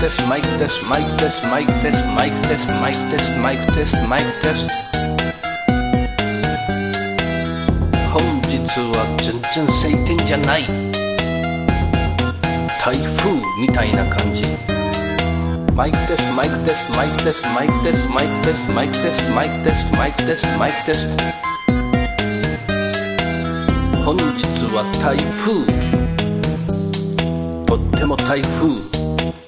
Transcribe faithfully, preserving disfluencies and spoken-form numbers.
テストマイクテストマイクテストマイクテストマイクテストマイクテストマイクテストマイクテスト。本日は全然晴天じゃない、台風みたいな感じ。マイクテストマイクテストマイクテストマイクテストマイクテストマイクテストマイクテストマイクテストマイクテスト。本日は台風、とっても台風。